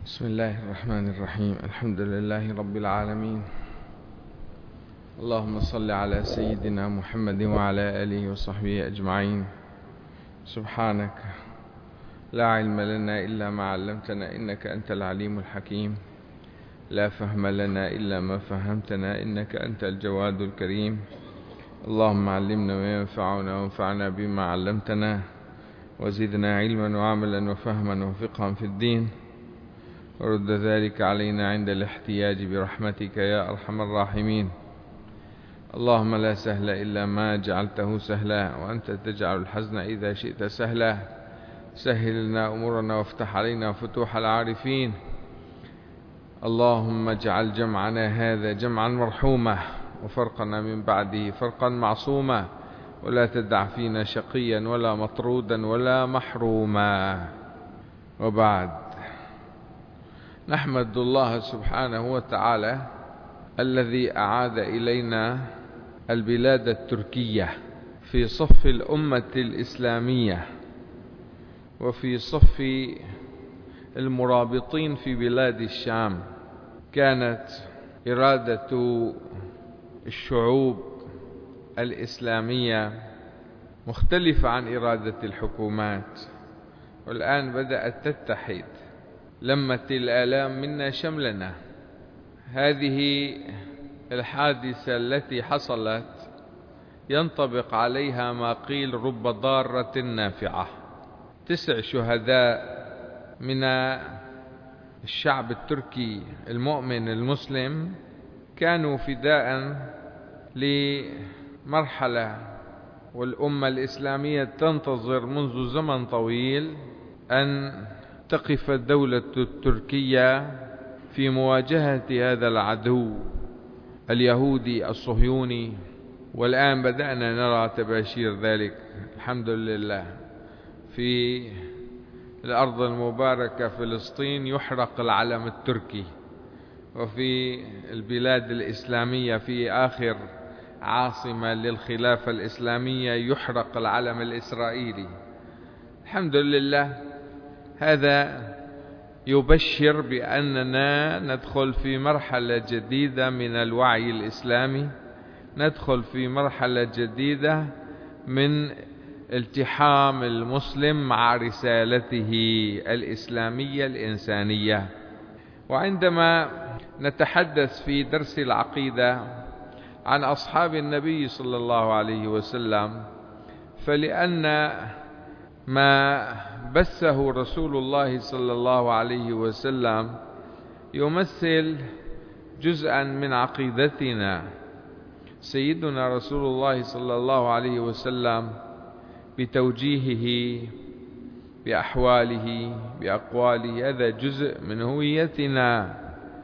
بسم الله الرحمن الرحيم. الحمد لله رب العالمين. اللهم صل على سيدنا محمد وعلى آله وصحبه أجمعين. سبحانك لا علم لنا إلا ما علمتنا إنك أنت العليم الحكيم. لا فهم لنا إلا ما فهمتنا إنك أنت الجواد الكريم. اللهم علمنا ما ينفعنا وانفعنا بما علمتنا وزدنا علما وعملا وفهما وفقها في الدين، ورد ذلك علينا عند الاحتياج برحمتك يا أرحم الراحمين. اللهم لا سهل إلا ما جعلته سهلا، وأنت تجعل الحزن إذا شئت سهلا. سهل لنا أمورنا وافتح علينا فتوح العارفين. اللهم اجعل جمعنا هذا جمعا مرحوما، وفرقنا من بعده فرقا معصوما، ولا تدع فينا شقيا ولا مطرودا ولا محروما. وبعد، نحمد الله سبحانه وتعالى الذي أعاد إلينا البلاد التركية في صف الأمة الإسلامية، وفي صف المرابطين في بلاد الشام. كانت إرادة الشعوب الإسلامية مختلفة عن إرادة الحكومات، والآن بدأت تتحد. لمت الآلام منا شملنا. هذه الحادثة التي حصلت ينطبق عليها ما قيل: رب ضارة نافعة. 9 شهداء من الشعب التركي المؤمن المسلم كانوا فداء لمرحلة، والأمة الإسلامية تنتظر منذ زمن طويل أن تقف الدولة التركية في مواجهة هذا العدو اليهودي الصهيوني، والآن بدأنا نرى تباشير ذلك الحمد لله. في الأرض المباركة فلسطين يحرق العلم التركي، وفي البلاد الإسلامية في آخر عاصمة للخلافة الإسلامية يحرق العلم الإسرائيلي. الحمد لله. هذا يبشر بأننا ندخل في مرحلة جديدة من الوعي الإسلامي، ندخل في مرحلة جديدة من التحام المسلم مع رسالته الإسلامية الإنسانية. وعندما نتحدث في درس العقيدة عن أصحاب النبي صلى الله عليه وسلم، فلأن ما بثه رسول الله صلى الله عليه وسلم يمثل جزءا من عقيدتنا. سيدنا رسول الله صلى الله عليه وسلم بتوجيهه، بأحواله، بأقواله، هذا جزء من هويتنا.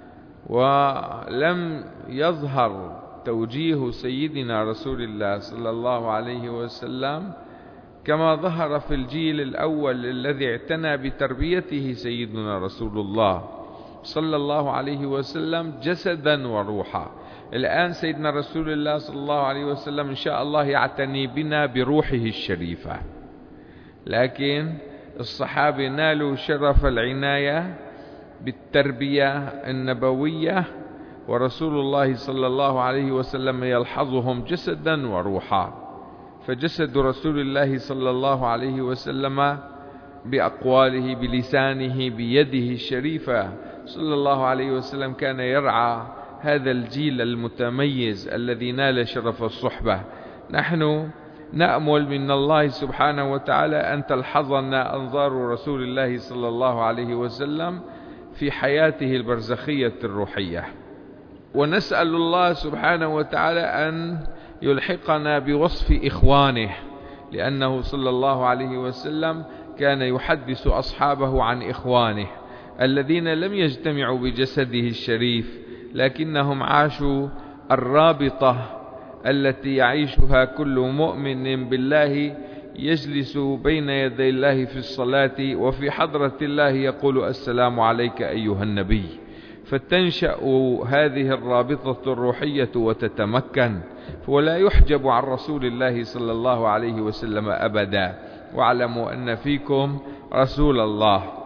ولم يظهر توجيه سيدنا رسول الله صلى الله عليه وسلم كما ظهر في الجيل الأول الذي اعتنى بتربيته سيدنا رسول الله صلى الله عليه وسلم جسدا وروحا. الآن سيدنا رسول الله صلى الله عليه وسلم إن شاء الله يعتني بنا بروحه الشريفة، لكن الصحابة نالوا شرف العناية بالتربية النبوية، ورسول الله صلى الله عليه وسلم يلحظهم جسدا وروحا. فجسد رسول الله صلى الله عليه وسلم بأقواله، بلسانه، بيده الشريفة صلى الله عليه وسلم كان يرعى هذا الجيل المتميز الذي نال شرف الصحبة. نحن نأمل من الله سبحانه وتعالى أن تلحظنا أنظار رسول الله صلى الله عليه وسلم في حياته البرزخية الروحية، ونسأل الله سبحانه وتعالى أن يلحقنا بوصف إخوانه، لأنه صلى الله عليه وسلم كان يحدث أصحابه عن إخوانه الذين لم يجتمعوا بجسده الشريف، لكنهم عاشوا الرابطة التي يعيشها كل مؤمن بالله يجلس بين يدي الله في الصلاة وفي حضرة الله يقول: السلام عليك أيها النبي. فتنشأ هذه الرابطة الروحية وتتمكن، ولا يحجب عن رسول الله صلى الله عليه وسلم أبدا. واعلموا أن فيكم رسول الله.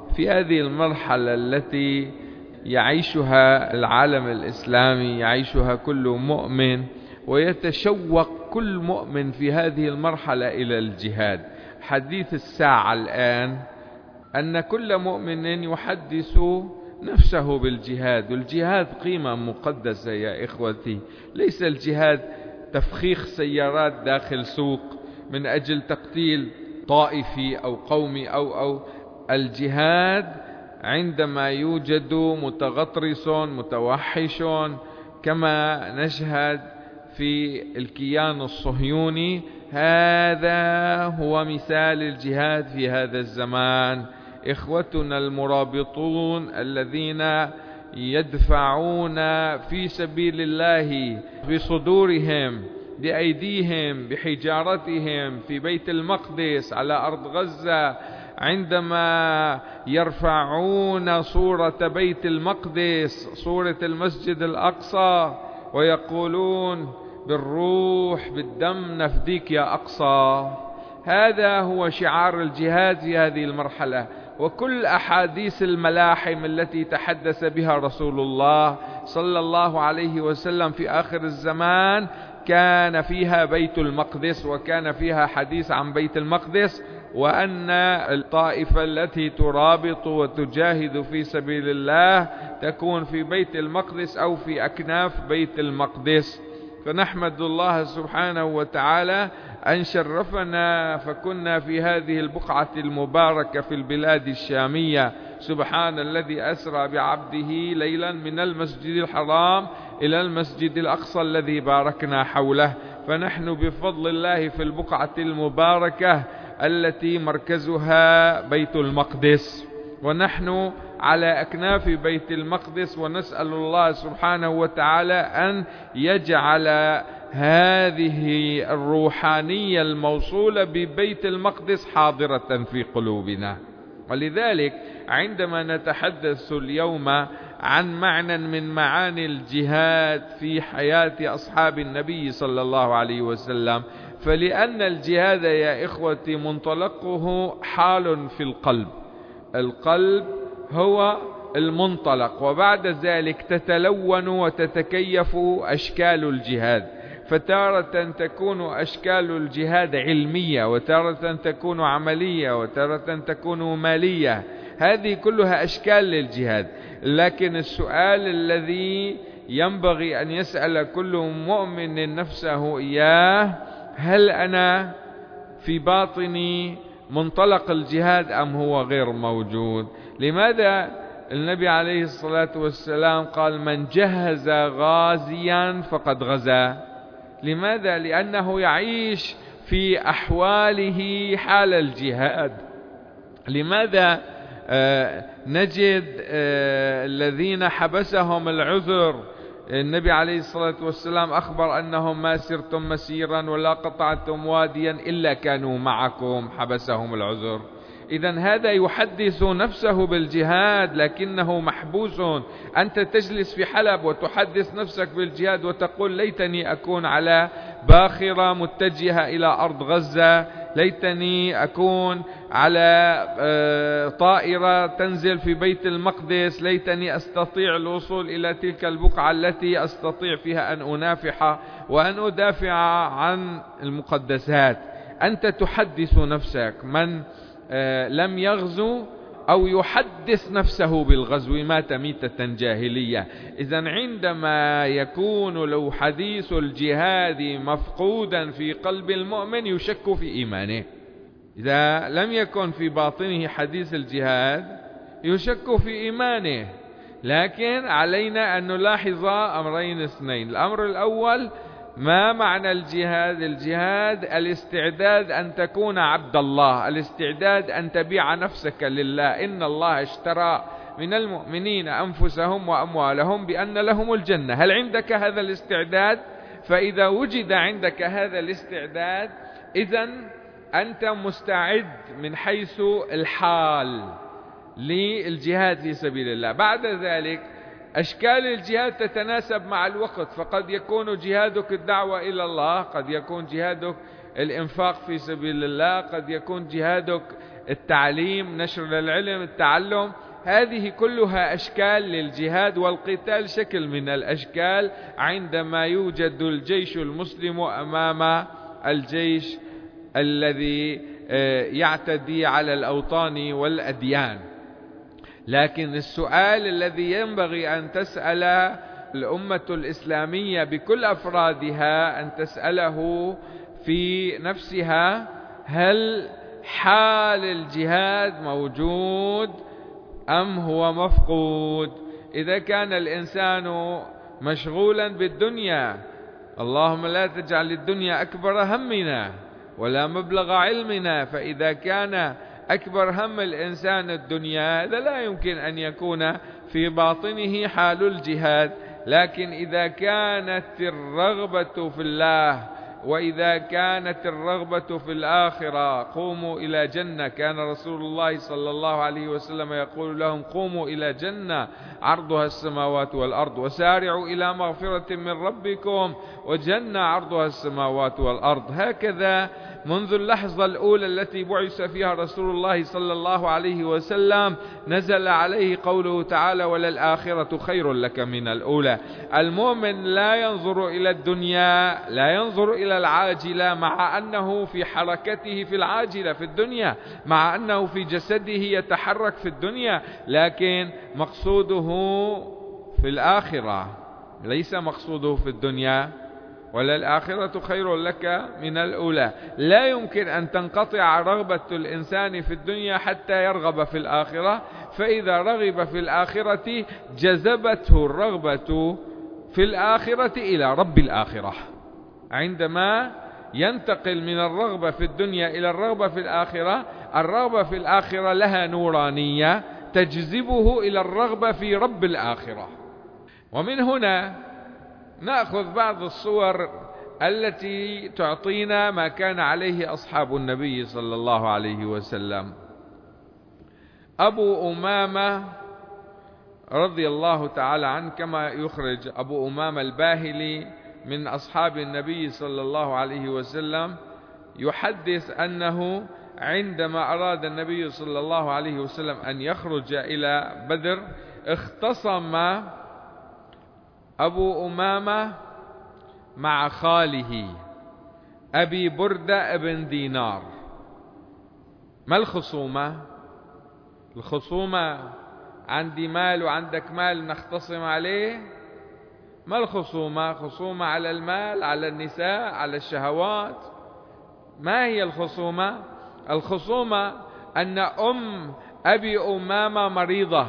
في هذه المرحلة التي يعيشها العالم الإسلامي، يعيشها كل مؤمن، ويتشوق كل مؤمن في هذه المرحلة إلى الجهاد. حديث الساعة الآن أن كل مؤمن يحدث نفسه بالجهاد، والجهاد قيمة مقدسة يا إخوتي. ليس الجهاد تفخيخ سيارات داخل سوق من أجل تقتيل طائفي أو قومي أو الجهاد عندما يوجد متغطرس متوحش كما نشهد في الكيان الصهيوني. هذا هو مثال الجهاد في هذا الزمان. إخوتنا المرابطون الذين يدفعون في سبيل الله بصدورهم بأيديهم بحجارتهم في بيت المقدس على أرض غزة، عندما يرفعون صورة بيت المقدس، صورة المسجد الأقصى، ويقولون بالروح بالدم نفديك يا أقصى. هذا هو شعار الجهاد في هذه المرحلة. وكل أحاديث الملاحم التي تحدث بها رسول الله صلى الله عليه وسلم في آخر الزمان كان فيها بيت المقدس، وكان فيها حديث عن بيت المقدس، وأن الطائفة التي ترابط وتجاهد في سبيل الله تكون في بيت المقدس أو في أكناف بيت المقدس. فنحمد الله سبحانه وتعالى أن شرفنا فكنا في هذه البقعة المباركة في البلاد الشامية. سبحان الذي أسرى بعبده ليلا من المسجد الحرام إلى المسجد الأقصى الذي باركنا حوله. فنحن بفضل الله في البقعة المباركة التي مركزها بيت المقدس، ونحن على أكناف بيت المقدس، ونسأل الله سبحانه وتعالى أن يجعل هذه الروحانية الموصولة ببيت المقدس حاضرة في قلوبنا. ولذلك عندما نتحدث اليوم عن معنى من معاني الجهاد في حياة أصحاب النبي صلى الله عليه وسلم، فلأن الجهاد يا إخوتي منطلقه حال في القلب. القلب هو المنطلق، وبعد ذلك تتلون وتتكيف أشكال الجهاد. فتارة تكون أشكال الجهاد علمية، وتارة تكون عملية، وتارة تكون مالية. هذه كلها أشكال للجهاد. لكن السؤال الذي ينبغي أن يسأل كل مؤمن نفسه إياه: هل أنا في باطني منطلق الجهاد أم هو غير موجود؟ لماذا النبي عليه الصلاة والسلام قال: من جهز غازيا فقد غزا؟ لماذا؟ لأنه يعيش في أحواله حال الجهاد. لماذا نجد الذين حبسهم العذر؟ النبي عليه الصلاة والسلام أخبر أنهم ما سرتم مسيرا ولا قطعتم واديا إلا كانوا معكم، حبسهم العذر. إذن هذا يحدث نفسه بالجهاد لكنه محبوس. أنت تجلس في حلب وتحدث نفسك بالجهاد وتقول: ليتني أكون على باخرة متجهة إلى أرض غزة، ليتني أكون على طائرة تنزل في بيت المقدس، ليتني أستطيع الوصول إلى تلك البقعة التي أستطيع فيها أن أنافح وأن أدافع عن المقدسات. أنت تحدث نفسك. من لم يغزو أو يحدث نفسه بالغزو مات ميتة جاهلية. إذن عندما يكون له حديث الجهاد مفقودا في قلب المؤمن يشك في إيمانه. إذا لم يكن في باطنه حديث الجهاد يشك في إيمانه. لكن علينا أن نلاحظ أمرين اثنين. الأمر الأول: ما معنى الجهاد؟ الجهاد الاستعداد أن تكون عبد الله، الاستعداد أن تبيع نفسك لله. إن الله اشترى من المؤمنين أنفسهم وأموالهم بأن لهم الجنة. هل عندك هذا الاستعداد؟ فإذا وجد عندك هذا الاستعداد إذن أنت مستعد من حيث الحال للجهاد في سبيل الله. بعد ذلك أشكال الجهاد تتناسب مع الوقت، فقد يكون جهادك الدعوة إلى الله، قد يكون جهادك الإنفاق في سبيل الله، قد يكون جهادك التعليم، نشر العلم، التعلم، هذه كلها أشكال للجهاد، والقتال شكل من الأشكال عندما يوجد الجيش المسلم أمام الجيش الذي يعتدي على الأوطان والأديان. لكن السؤال الذي ينبغي أن تسأل الأمة الإسلامية بكل أفرادها أن تسأله في نفسها: هل حال الجهاد موجود أم هو مفقود؟ إذا كان الإنسان مشغولا بالدنيا، اللهم لا تجعل الدنيا أكبر همنا ولا مبلغ علمنا، فإذا كان أكبر هم الإنسان الدنيا، هذا لا يمكن أن يكون في باطنه حال الجهاد. لكن إذا كانت الرغبة في الله وإذا كانت الرغبة في الآخرة، قوموا إلى جنة، كان رسول الله صلى الله عليه وسلم يقول لهم: قوموا إلى جنة عرضها السماوات والأرض، وسارعوا إلى مغفرة من ربكم وجنة عرضها السماوات والأرض. هكذا منذ اللحظة الأولى التي بعث فيها رسول الله صلى الله عليه وسلم نزل عليه قوله تعالى: وللآخرة خير لك من الأولى. المؤمن لا ينظر إلى الدنيا، لا ينظر إلى العاجلة، مع أنه في حركته في العاجلة في الدنيا، مع أنه في جسده يتحرك في الدنيا، لكن مقصوده في الآخرة، ليس مقصوده في الدنيا. وللآخرة خير لك من الأولى. لا يمكن أن تنقطع رغبة الإنسان في الدنيا حتى يرغب في الآخرة، فإذا رغب في الآخرة جذبته الرغبة في الآخرة إلى رب الآخرة. عندما ينتقل من الرغبة في الدنيا إلى الرغبة في الآخرة، الرغبة في الآخرة لها نورانية تجذبه إلى الرغبة في رب الآخرة. ومن هنا نأخذ بعض الصور التي تعطينا ما كان عليه أصحاب النبي صلى الله عليه وسلم. أبو أمامة رضي الله تعالى عنه، كما يخرج أبو أمامة الباهلي من أصحاب النبي صلى الله عليه وسلم، يحدث أنه عندما أراد النبي صلى الله عليه وسلم أن يخرج إلى بدر، اختصم أبو أمامة مع خاله أبي بردة ابن دينار. ما الخصومة؟ الخصومة عندي مال وعندك مال نختصم عليه؟ ما الخصومة؟ خصومة على المال، على النساء، على الشهوات. ما هي الخصومة؟ الخصومة أن أم أبي أمامة مريضة،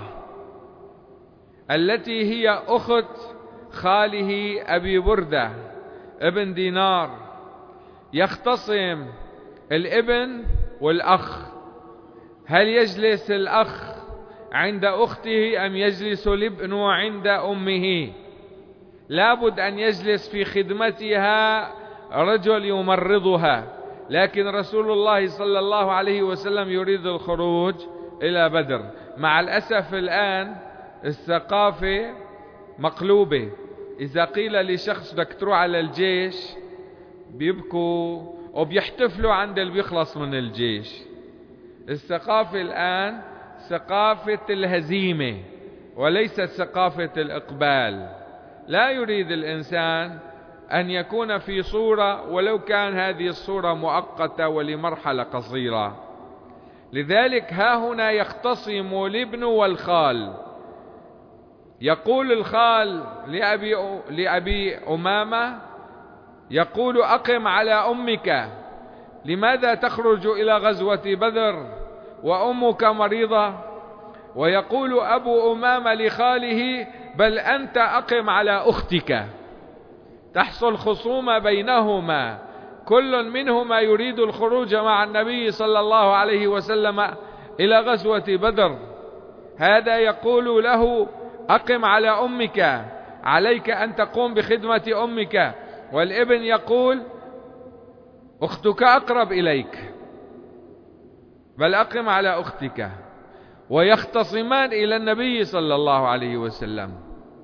التي هي أخت خاله أبي بردة ابن دينار. يختصم الابن والأخ، هل يجلس الأخ عند أخته أم يجلس الابن عند أمه؟ لابد أن يجلس في خدمتها رجل يمرضها، لكن رسول الله صلى الله عليه وسلم يريد الخروج إلى بدر. مع الأسف الآن الثقافة مقلوبة. إذا قيل لشخص بدك تروح على الجيش بيبكوا وبيحتفلوا عند اللي بيخلص من الجيش. الثقافة الآن ثقافة الهزيمة وليست ثقافة الإقبال. لا يريد الإنسان أن يكون في صورة ولو كان هذه الصورة مؤقتة ولمرحلة قصيرة. لذلك ها هنا يختصم الابن والخال. يقول الخال لأبي أمامة، يقول: أقم على أمك، لماذا تخرج إلى غزوة بدر وأمك مريضة؟ ويقول أبو أمامة لخاله: بل أنت أقم على أختك. تحصل خصومة بينهما، كل منهما يريد الخروج مع النبي صلى الله عليه وسلم إلى غزوة بدر. هذا يقول له: أقم على أمك، عليك أن تقوم بخدمة أمك. والابن يقول: أختك أقرب إليك، بل أقم على أختك. ويختصمان إلى النبي صلى الله عليه وسلم،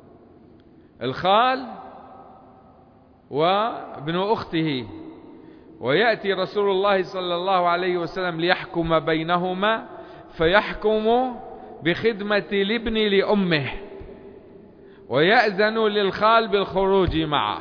الخال وابن أخته، ويأتي رسول الله صلى الله عليه وسلم ليحكم بينهما، فيحكم بخدمة الابن لأمه، ويأذن للخال بالخروج معه.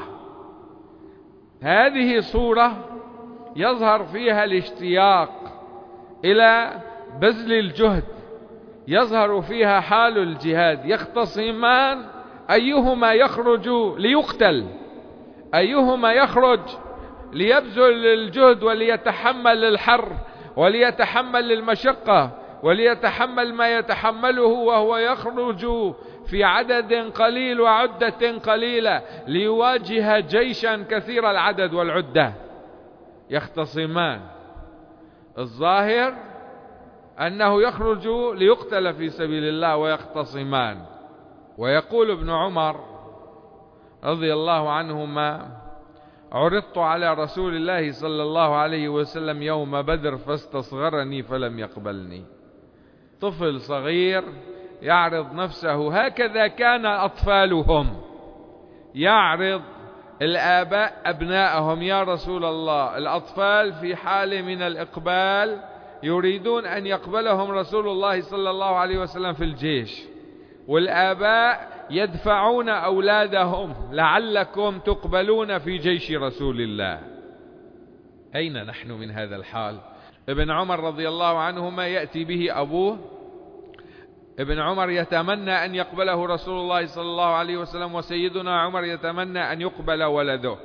هذه صورة يظهر فيها الاشتياق إلى بذل الجهد، يظهر فيها حال الجهاد. يختصمان أيهما يخرج ليقتل، أيهما يخرج ليبذل الجهد وليتحمل الحر وليتحمل المشقة وليتحمل ما يتحمله وهو يخرج في عدد قليل وعدة قليلة ليواجه جيشا كثير العدد والعدة. يختصمان، الظاهر أنه يخرج ليقتل في سبيل الله ويختصمان. ويقول ابن عمر رضي الله عنهما: عرضت على رسول الله صلى الله عليه وسلم يوم بدر فاستصغرني فلم يقبلني. طفل صغير يعرض نفسه، هكذا كان أطفالهم، يعرض الآباء أبنائهم: يا رسول الله. الأطفال في حال من الإقبال يريدون أن يقبلهم رسول الله صلى الله عليه وسلم في الجيش، والآباء يدفعون أولادهم لعلكم تقبلون في جيش رسول الله. أين نحن من هذا الحال؟ ابن عمر رضي الله عنهما يأتي به أبوه، ابن عمر يتمنى أن يقبله رسول الله صلى الله عليه وسلم، وسيدنا عمر يتمنى أن يقبل ولده.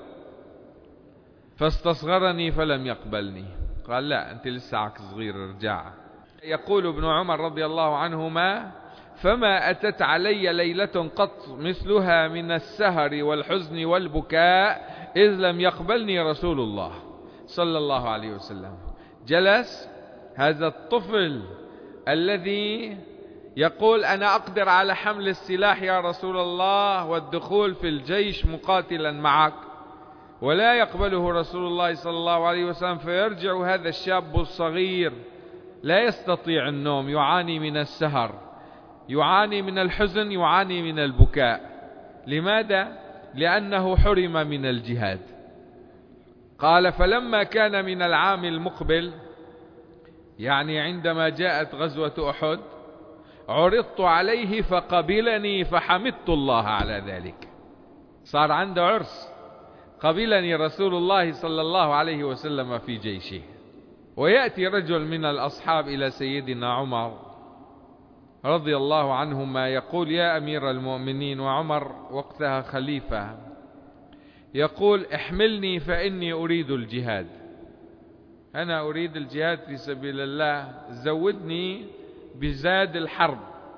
فاستصغرني فلم يقبلني. قال: لا، أنت لسه صغير، ارجع. يقول ابن عمر رضي الله عنهما: فما أتت علي ليلة قط مثلها من السهر والحزن والبكاء إذ لم يقبلني رسول الله صلى الله عليه وسلم. جلس هذا الطفل الذي يقول: أنا أقدر على حمل السلاح يا رسول الله والدخول في الجيش مقاتلا معك، ولا يقبله رسول الله صلى الله عليه وسلم. فيرجع هذا الشاب الصغير لا يستطيع النوم، يعاني من السهر، يعاني من الحزن، يعاني من البكاء. لماذا؟ لأنه حرم من الجهاد. قال: فلما كان من العام المقبل، يعني عندما جاءت غزوة أحد، عرضت عليه فقبلني فحمدت الله على ذلك. صار عنده عرس، قبلني رسول الله صلى الله عليه وسلم في جيشه. ويأتي رجل من الأصحاب إلى سيدنا عمر رضي الله عنهما يقول: يا أمير المؤمنين، وعمر وقتها خليفة، يقول: احملني فإني أريد الجهاد، أنا أريد الجهاد في سبيل الله، زودني بزاد الحرب،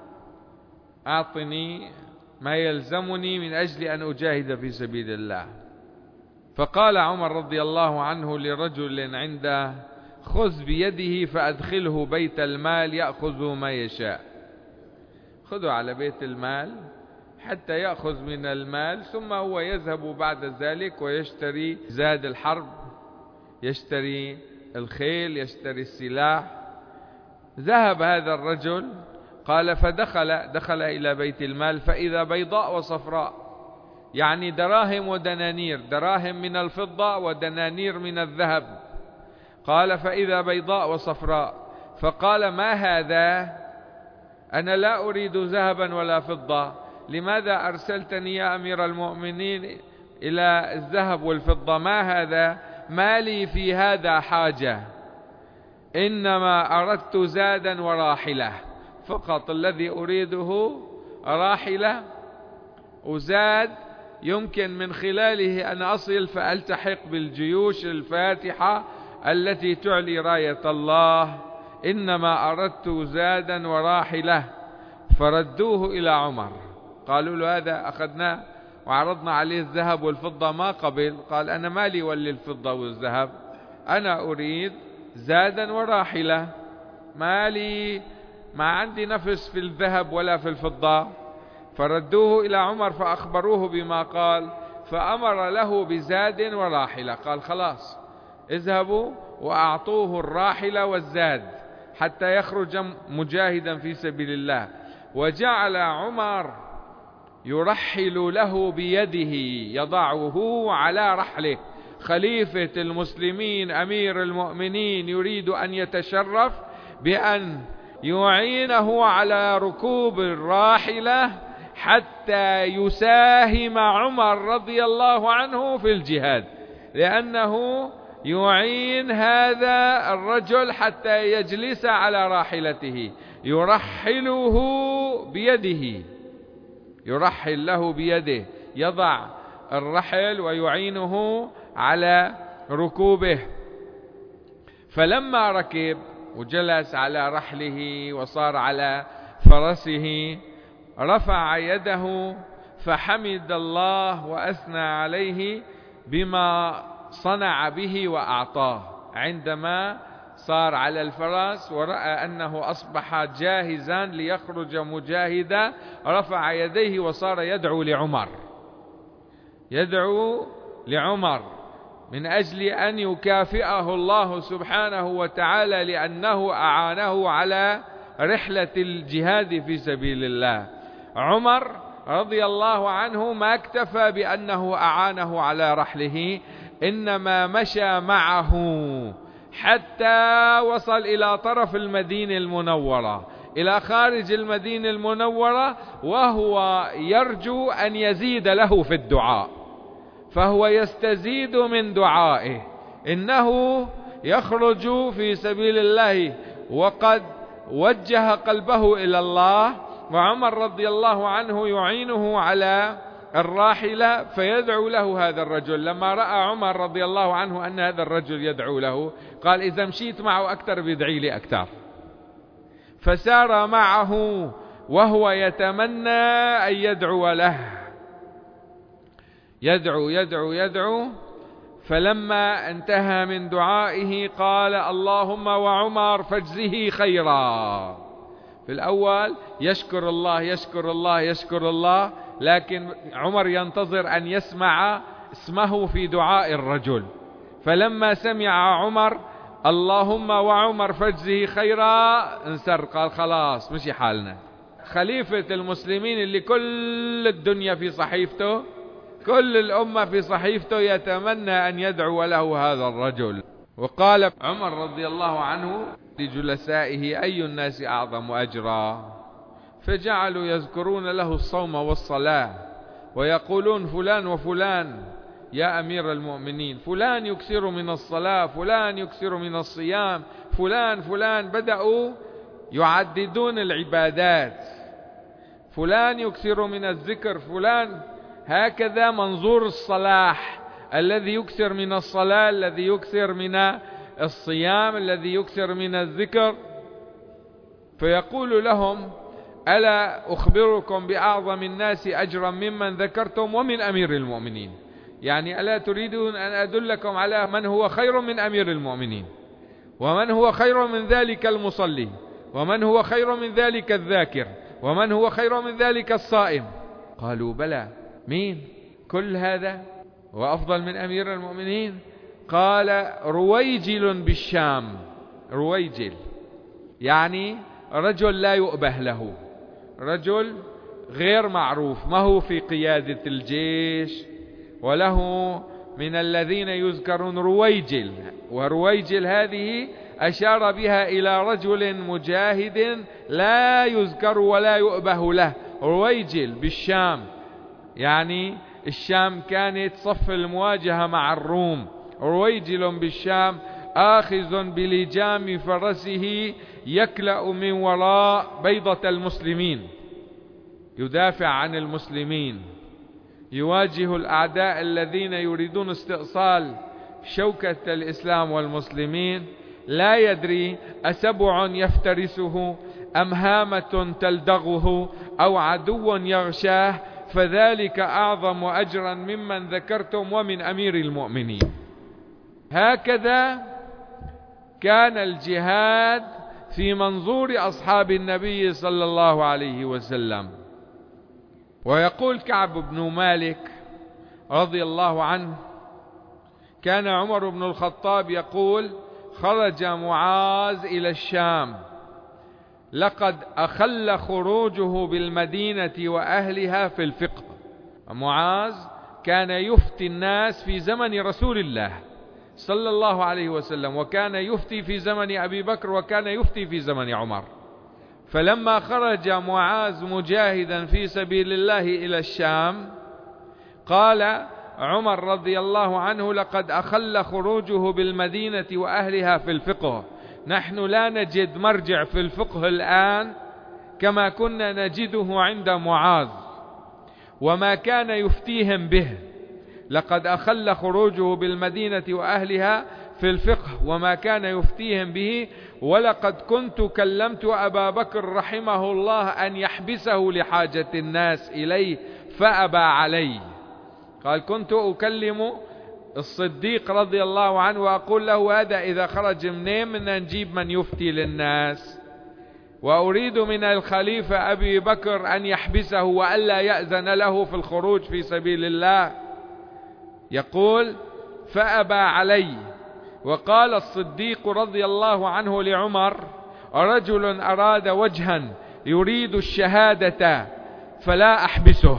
أعطني ما يلزمني من أجل أن أجاهد في سبيل الله. فقال عمر رضي الله عنه لرجل عنده: خذ بيده فأدخله بيت المال يأخذ ما يشاء. خذوا على بيت المال حتى يأخذ من المال، ثم هو يذهب بعد ذلك ويشتري زاد الحرب، يشتري الخيل، يشتري السلاح. ذهب هذا الرجل، قال: دخل إلى بيت المال فإذا بيضاء وصفراء، يعني دراهم ودنانير، دراهم من الفضة ودنانير من الذهب. قال: فإذا بيضاء وصفراء. فقال: ما هذا؟ أنا لا أريد ذهبا ولا فضة، لماذا أرسلتني يا أمير المؤمنين إلى الذهب والفضة؟ ما هذا؟ ما لي في هذا حاجة، إنما أردت زادا وراحلة فقط. الذي أريده راحلة وزاد يمكن من خلاله أن أصل فألتحق بالجيوش الفاتحة التي تعلي راية الله. إنما أردت زادا وراحلة. فردوه إلى عمر، قالوا له: هذا أخذناه وعرضنا عليه الذهب والفضة ما قبل. قال: أنا مالي ولي الفضة والذهب، أنا أريد زادا وراحلة، مالي، ما عندي نفس في الذهب ولا في الفضة. فردوه إلى عمر فأخبروه بما قال، فأمر له بزاد وراحلة. قال: خلاص اذهبوا وأعطوه الراحلة والزاد حتى يخرج مجاهدا في سبيل الله. وجعل عمر يرحل له بيده، يضعه على رحله خليفة المسلمين أمير المؤمنين يريد أن يتشرف بأن يعينه على ركوب الراحلة حتى يساهم عمر رضي الله عنه في الجهاد، لأنه يعين هذا الرجل حتى يجلس على راحلته، يرحله بيده، يرحل له بيده، يضع الرحل ويعينه على ركوبه. فلما ركب وجلس على رحله وصار على فرسه رفع يده فحمد الله وأثنى عليه بما صنع به وأعطاه. عندما صار على الفرس ورأى أنه أصبح جاهزا ليخرج مجاهدا رفع يديه وصار يدعو لعمر، يدعو لعمر من أجل أن يكافئه الله سبحانه وتعالى لأنه أعانه على رحلة الجهاد في سبيل الله. عمر رضي الله عنه ما اكتفى بأنه أعانه على رحله، إنما مشى معه حتى وصل إلى طرف المدينة المنورة، إلى خارج المدينة المنورة، وهو يرجو أن يزيد له في الدعاء، فهو يستزيد من دعائه، إنه يخرج في سبيل الله وقد وجه قلبه إلى الله. وعمر رضي الله عنه يعينه على الراحلة فيدعو له هذا الرجل. لما رأى عمر رضي الله عنه أن هذا الرجل يدعو له قال إذا مشيت معه أكثر بيدعي لي أكثر، فسار معه وهو يتمنى أن يدعو له، يدعو يدعو يدعو. فلما انتهى من دعائه قال اللهم وعمر فاجزه خيرا. في الأول يشكر الله يشكر الله يشكر الله، لكن عمر ينتظر أن يسمع اسمه في دعاء الرجل. فلما سمع عمر اللهم وعمر فاجزه خيرا انسر، قال خلاص مشي حالنا. خليفة المسلمين اللي كل الدنيا في صحيفته، كل الأمة في صحيفته، يتمنى أن يدعو له هذا الرجل. وقال عمر رضي الله عنه لجلسائه أي الناس أعظم أجرا؟ فجعلوا يذكرون له الصوم والصلاة ويقولون فلان وفلان يا أمير المؤمنين، فلان يكثر من الصلاة، فلان يكثر من الصيام، فلان فلان. بدأوا يعددون العبادات، فلان يكثر من الذكر، فلان. هكذا منظور الصلاح، الذي يكثر من الصلاة، الذي يكثر من الصيام، الذي يكثر من الذكر. فيقول لهم ألا أخبركم بأعظم الناس أجرا ممن ذكرتم ومن أمير المؤمنين؟ يعني ألا تريدون أن أدلكم على من هو خير من أمير المؤمنين، ومن هو خير من ذلك المصلي، ومن هو خير من ذلك الذاكر، ومن هو خير من ذلك الصائم؟ قالوا بلى. مين كل هذا وأفضل من أمير المؤمنين؟ قال رويجل بالشام. رويجل يعني رجل لا يؤبه له، رجل غير معروف، ما هو في قيادة الجيش، وله من الذين يذكرون رويجل. ورويجل هذه أشار بها إلى رجل مجاهد لا يذكر ولا يؤبه له. رويجل بالشام يعني الشام كانت صف المواجهة مع الروم. رويجل بالشام آخذ بلجام فرسه يكلأ من وراء بيضة المسلمين، يدافع عن المسلمين، يواجه الأعداء الذين يريدون استئصال شوكة الإسلام والمسلمين. لا يدري أسبع يفترسه أم هامة تلدغه أو عدو يغشاه، فذلك أعظم أجرا ممن ذكرتم ومن أمير المؤمنين. هكذا كان الجهاد في منظور أصحاب النبي صلى الله عليه وسلم. ويقول كعب بن مالك رضي الله عنه كان عمر بن الخطاب يقول خرج معاذ إلى الشام لقد أخل خروجه بالمدينة وأهلها في الفقه. معاذ كان يفتي الناس في زمن رسول الله صلى الله عليه وسلم، وكان يفتي في زمن أبي بكر، وكان يفتي في زمن عمر. فلما خرج معاذ مجاهدا في سبيل الله إلى الشام، قال عمر رضي الله عنه: لقد أخل خروجه بالمدينة وأهلها في الفقه، نحن لا نجد مرجع في الفقه الآن كما كنا نجده عند معاذ، وما كان يفتيهم به. لقد أخل خروجه بالمدينة وأهلها في الفقه وما كان يفتيهم به، ولقد كنت كلمت أبا بكر رحمه الله أن يحبسه لحاجة الناس إليه فأبى علي. قال: كنت أكلم الصديق رضي الله عنه وأقول له: هذا إذا خرج منين بدنا نجيب من يفتي للناس، وأريد من الخليفة أبي بكر أن يحبسه وألا يأذن له في الخروج في سبيل الله. يقول: فأبى علي. وقال الصديق رضي الله عنه لعمر: رجل أراد وجها يريد الشهادة فلا أحبسه.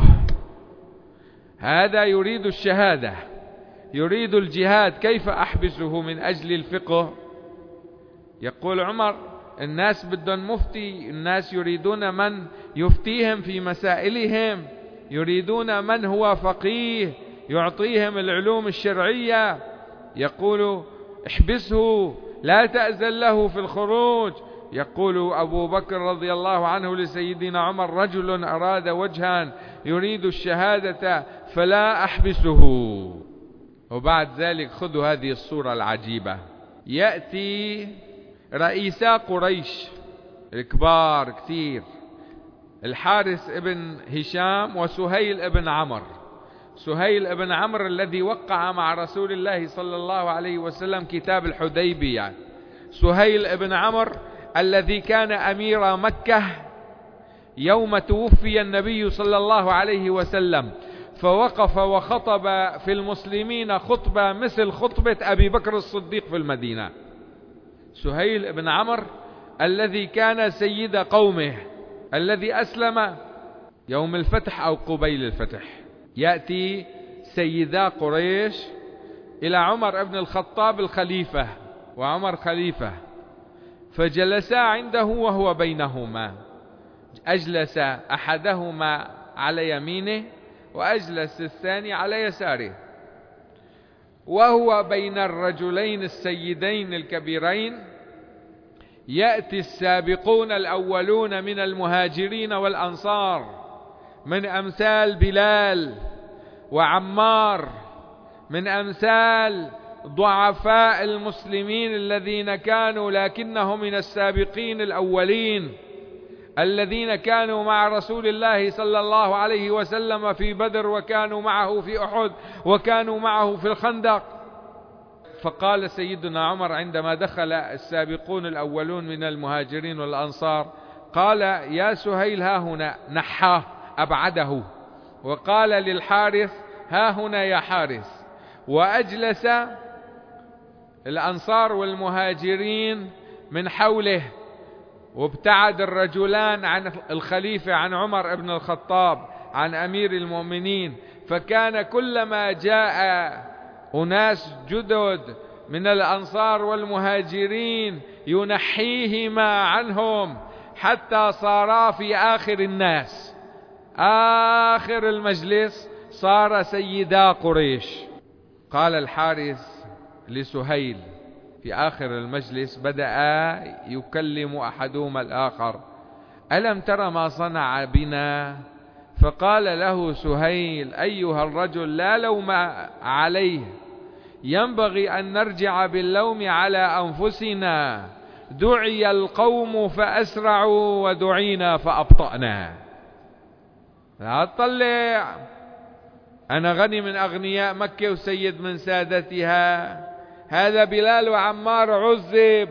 هذا يريد الشهادة، يريد الجهاد، كيف أحبسه من أجل الفقه؟ يقول عمر: الناس بدهم مفتي، الناس يريدون من يفتيهم في مسائلهم، يريدون من هو فقيه يعطيهم العلوم الشرعية. يقول: احبسه، لا تأذن له في الخروج. يقول أبو بكر رضي الله عنه لسيدنا عمر: رجل أراد وجها يريد الشهادة فلا أحبسه. وبعد ذلك خذوا هذه الصورة العجيبة: يأتي رئيسا قريش الكبار كثير، الحارث ابن هشام وسهيل ابن عمرو. سهيل ابن عمرو الذي وقع مع رسول الله صلى الله عليه وسلم كتاب الحديبية، سهيل ابن عمرو الذي كان أمير مكة يوم توفي النبي صلى الله عليه وسلم، فوقف وخطب في المسلمين خطبة مثل خطبة أبي بكر الصديق في المدينة. سهيل ابن عمرو الذي كان سيد قومه، الذي أسلم يوم الفتح أو قبيل الفتح. يأتي سيدا قريش إلى عمر ابن الخطاب الخليفة، وعمر خليفة، فجلسا عنده وهو بينهما، أجلس أحدهما على يمينه وأجلس الثاني على يساره، وهو بين الرجلين السيدين الكبيرين. يأتي السابقون الأولون من المهاجرين والأنصار، من أمثال بلال وعمار، من أمثال ضعفاء المسلمين الذين كانوا لكنهم من السابقين الأولين، الذين كانوا مع رسول الله صلى الله عليه وسلم في بدر، وكانوا معه في أحد، وكانوا معه في الخندق. فقال سيدنا عمر عندما دخل السابقون الأولون من المهاجرين والأنصار، قال: يا سهيل ها هنا، نحاه أبعده، وقال للحارث: ها هنا يا حارث. وأجلس الأنصار والمهاجرين من حوله، وابتعد الرجلان عن الخليفة، عن عمر بن الخطاب، عن أمير المؤمنين. فكان كلما جاء أناس جدد من الأنصار والمهاجرين ينحيهما عنهم حتى صارا في آخر الناس، آخر المجلس صار سيدا قريش. قال الحارث لسهيل في آخر المجلس، بدأ يكلم أحدهما الآخر: ألم ترى ما صنع بنا؟ فقال له سهيل: أيها الرجل، لا لوم عليه، ينبغي أن نرجع باللوم على أنفسنا، دعي القوم فأسرعوا ودعينا فأبطأنا. لا تطلع، أنا غني من أغنياء مكة وسيد من سادتها، هذا بلال وعمار عذب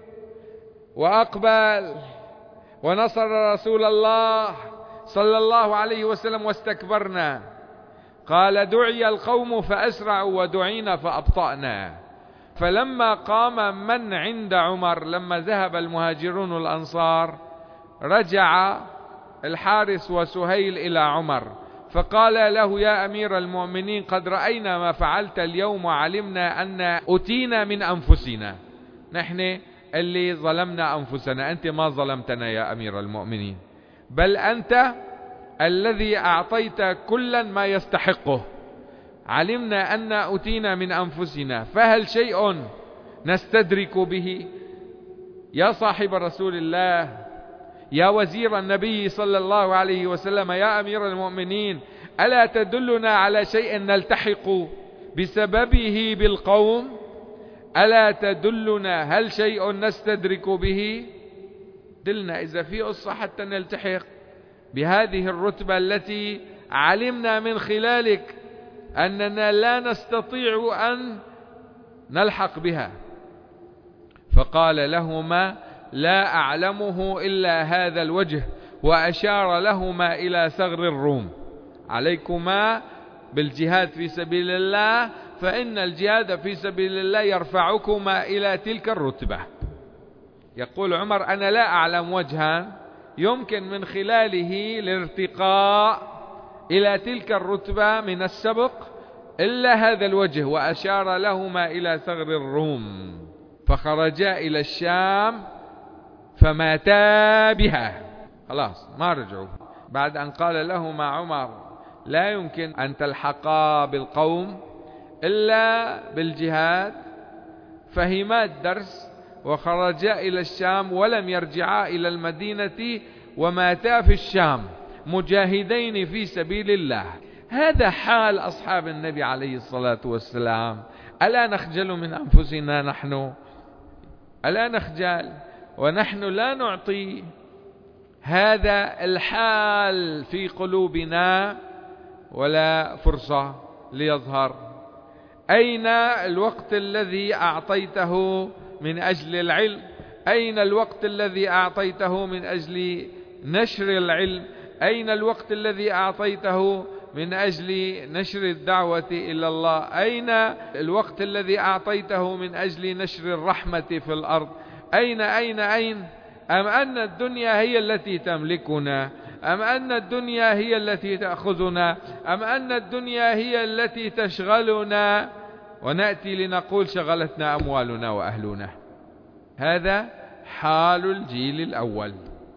وأقبل ونصر رسول الله صلى الله عليه وسلم واستكبرنا. قال: دعي القوم فأسرعوا ودعينا فأبطأنا. فلما قام من عند عمر، لما ذهب المهاجرون والأنصار، رجع الحارث وسهيل إلى عمر، فقال له: يا أمير المؤمنين، قد رأينا ما فعلت اليوم وعلمنا أن أتينا من أنفسنا، نحن اللي ظلمنا أنفسنا، أنت ما ظلمتنا يا أمير المؤمنين، بل أنت الذي أعطيت كلا ما يستحقه. علمنا أن أتينا من أنفسنا، فهل شيء نستدرك به؟ يا صاحب رسول الله، يا وزير النبي صلى الله عليه وسلم، يا أمير المؤمنين، ألا تدلنا على شيء نلتحق بسببه بالقوم؟ ألا تدلنا؟ هل شيء نستدرك به؟ دلنا إذا في قصة حتى نلتحق بهذه الرتبة التي علمنا من خلالك أننا لا نستطيع أن نلحق بها. فقال لهما: لا أعلمه إلا هذا الوجه، وأشار لهما إلى ثغر الروم. عليكما بالجهاد في سبيل الله، فإن الجهاد في سبيل الله يرفعكما إلى تلك الرتبة. يقول عمر: أنا لا أعلم وجها يمكن من خلاله الارتقاء إلى تلك الرتبة من السبق إلا هذا الوجه، وأشار لهما إلى ثغر الروم. فخرجا إلى الشام فماتا بها، خلاص ما رجعوا. بعد أن قال لهما عمر: لا يمكن أن تلحقا بالقوم إلا بالجهاد، فهما الدرس وخرجا إلى الشام ولم يرجعا إلى المدينة، وماتا في الشام مجاهدين في سبيل الله. هذا حال أصحاب النبي عليه الصلاة والسلام. ألا نخجل من أنفسنا نحن؟ ألا نخجل ونحن لا نعطي هذا الحال في قلوبنا ولا فرصة ليظهر؟ أين الوقت الذي أعطيته من أجل العلم؟ أين الوقت الذي أعطيته من أجل نشر العلم؟ أين الوقت الذي أعطيته من أجل نشر الدعوة إلى الله؟ أين الوقت الذي أعطيته من أجل نشر الرحمة في الأرض؟ أين أين أين؟ أم أن الدنيا هي التي تملكنا؟ أم أن الدنيا هي التي تأخذنا؟ أم أن الدنيا هي التي تشغلنا ونأتي لنقول شغلتنا أموالنا وأهلنا؟ هذا حال الجيل الأول،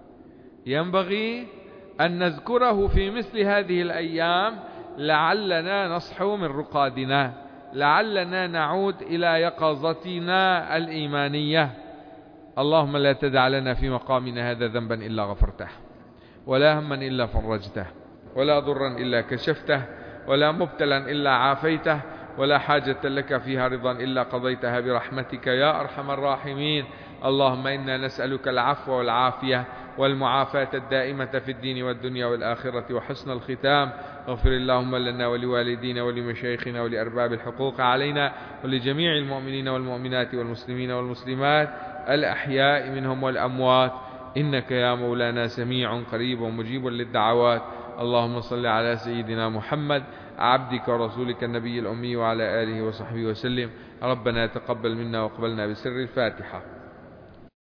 ينبغي أن نذكره في مثل هذه الأيام لعلنا نصحو من رقادنا، لعلنا نعود إلى يقظتنا الإيمانية. اللهم لا تدع لنا في مقامنا هذا ذنبا إلا غفرته، ولا هما إلا فرجته، ولا ضرا إلا كشفته، ولا مبتلا إلا عافيته، ولا حاجة لك فيها رضا إلا قضيتها برحمتك يا أرحم الراحمين. اللهم إنا نسألك العفو والعافية والمعافاة الدائمة في الدين والدنيا والآخرة وحسن الختام. اغفر اللهم لنا ولوالدينا ولمشايخنا ولأرباب الحقوق علينا ولجميع المؤمنين والمؤمنات والمسلمين والمسلمات الأحياء منهم والأموات، إنك يا مولانا سميع قريب ومجيب للدعوات. اللهم صل على سيدنا محمد عبدك ورسولك النبي الأمي وعلى آله وصحبه وسلم. ربنا تقبل منا وقبلنا بسر الفاتحة.